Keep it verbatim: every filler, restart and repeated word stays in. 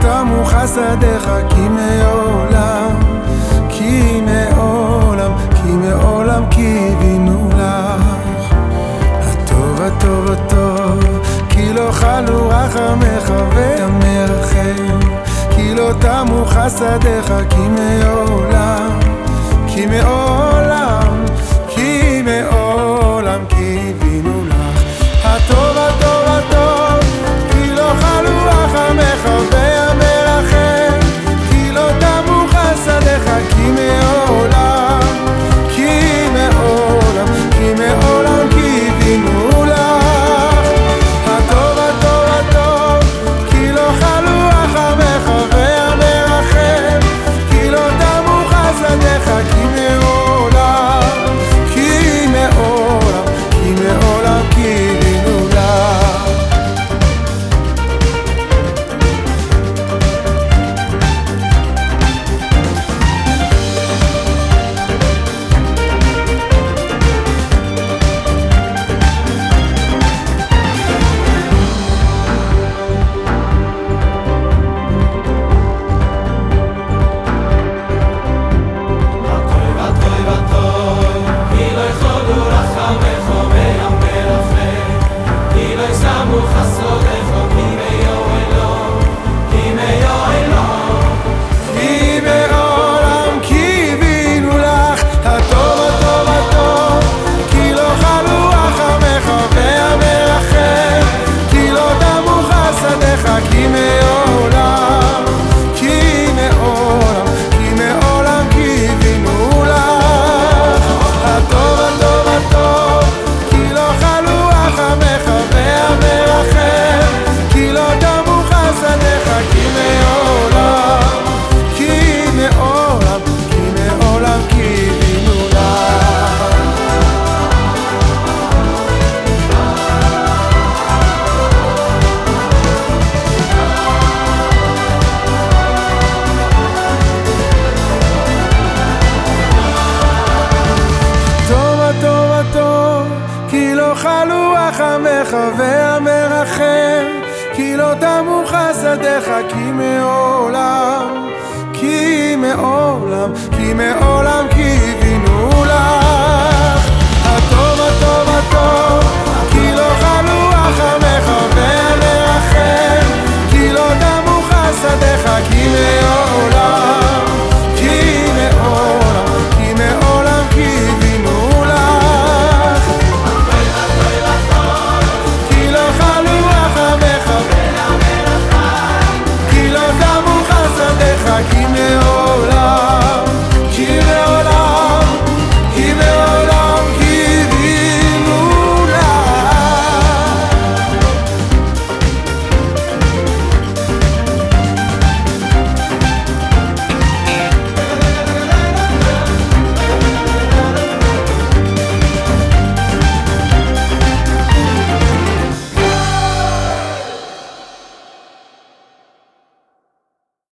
תמו חסדיך כי מעולם, כי מעולם, כי מעולם קיווינו לך. הטוב הטוב הטוב, כי לא חלו רחמך והמרחם, כי לא תמו חסדיך כי מעולם, כי מעולם, כי מעולם קיווינו לך. הטוב הטוב הטוב, כי לא חלו רחמך והמרחם, כי לא תמו חסדיך כי מעולם, כי מעולם, כי מעולם קיווינו לך. הטוב הטוב הטוב, כי לא חלו רחמך והמרחם, כי לא תמו חסדיך כי מעולם, כי מעולם, כי מעולם קיווינו לך. חלו רחמך והמרחם, כי לא תמו חסדיך כי מעולם, כי מעולם, כי מעולם